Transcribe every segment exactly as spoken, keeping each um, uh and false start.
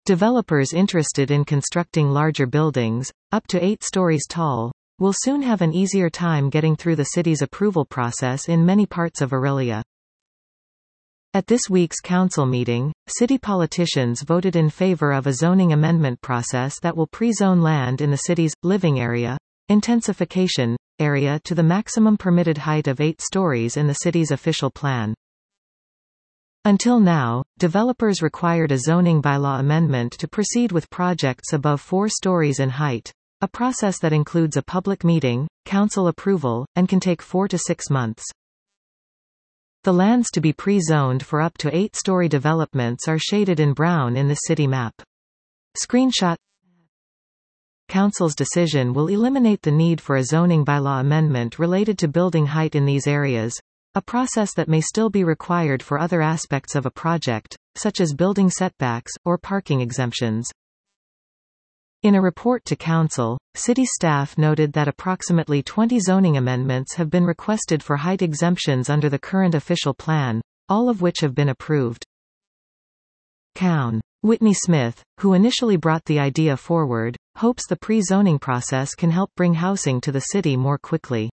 Developers interested in constructing larger buildings, up to eight stories tall, will soon have an easier time getting through the city's approval process in many parts of Orillia. At this week's council meeting, city politicians voted in favor of a zoning amendment process that will pre-zone land in the city's living area, intensification area to the maximum permitted height of eight stories in the city's official plan. Until now, developers required a zoning bylaw amendment to proceed with projects above four stories in height, a process that includes a public meeting, council approval, and can take four to six months. The lands to be pre-zoned for up to eight-story developments are shaded in brown in the city map. Screenshot. Council's decision will eliminate the need for a zoning bylaw amendment related to building height in these areas, a process that may still be required for other aspects of a project, such as building setbacks, or parking exemptions. In a report to Council, city staff noted that approximately twenty zoning amendments have been requested for height exemptions under the current official plan, all of which have been approved. Councillor Whitney Smith, who initially brought the idea forward, hopes the pre-zoning process can help bring housing to the city more quickly.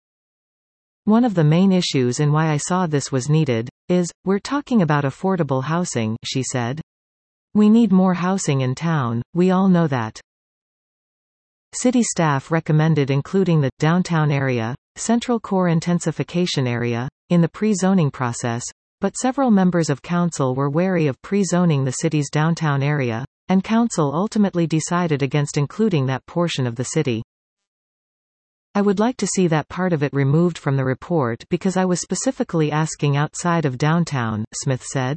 One of the main issues in why I saw this was needed, is, we're talking about affordable housing, she said. We need more housing in town, we all know that. City staff recommended including the downtown area, Central Core intensification area, in the pre-zoning process, but several members of council were wary of pre-zoning the city's downtown area, and council ultimately decided against including that portion of the city. I would like to see that part of it removed from the report because I was specifically asking outside of downtown, Smith said.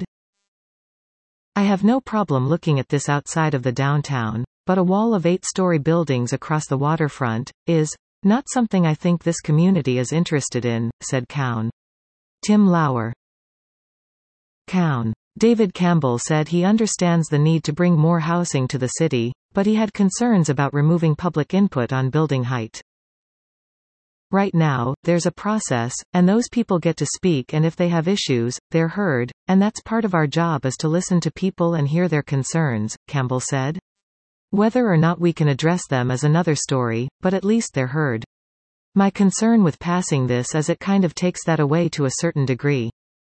I have no problem looking at this outside of the downtown, but a wall of eight-story buildings across the waterfront is not something I think this community is interested in, said Councillor Tim Lauer. Councillor David Campbell said he understands the need to bring more housing to the city, but he had concerns about removing public input on building height. Right now, there's a process, and those people get to speak, and if they have issues, they're heard, and that's part of our job is to listen to people and hear their concerns, Campbell said. Whether or not we can address them is another story, but at least they're heard. My concern with passing this is it kind of takes that away to a certain degree.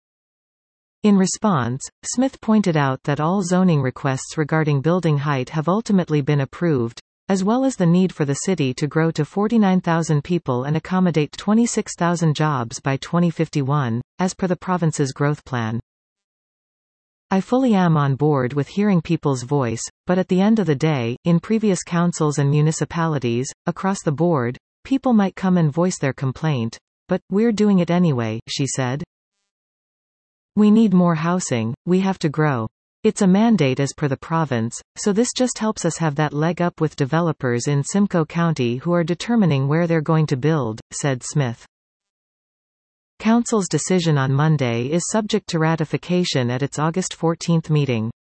In response, Smith pointed out that all zoning requests regarding building height have ultimately been approved, as well as the need for the city to grow to forty-nine thousand people and accommodate twenty-six thousand jobs by twenty fifty-one, as per the province's growth plan. I fully am on board with hearing people's voice, but at the end of the day, in previous councils and municipalities, across the board, people might come and voice their complaint, but we're doing it anyway, she said. We need more housing, we have to grow. It's a mandate as per the province, so this just helps us have that leg up with developers in Simcoe County who are determining where they're going to build, said Smith. Council's decision on Monday is subject to ratification at its August fourteenth meeting.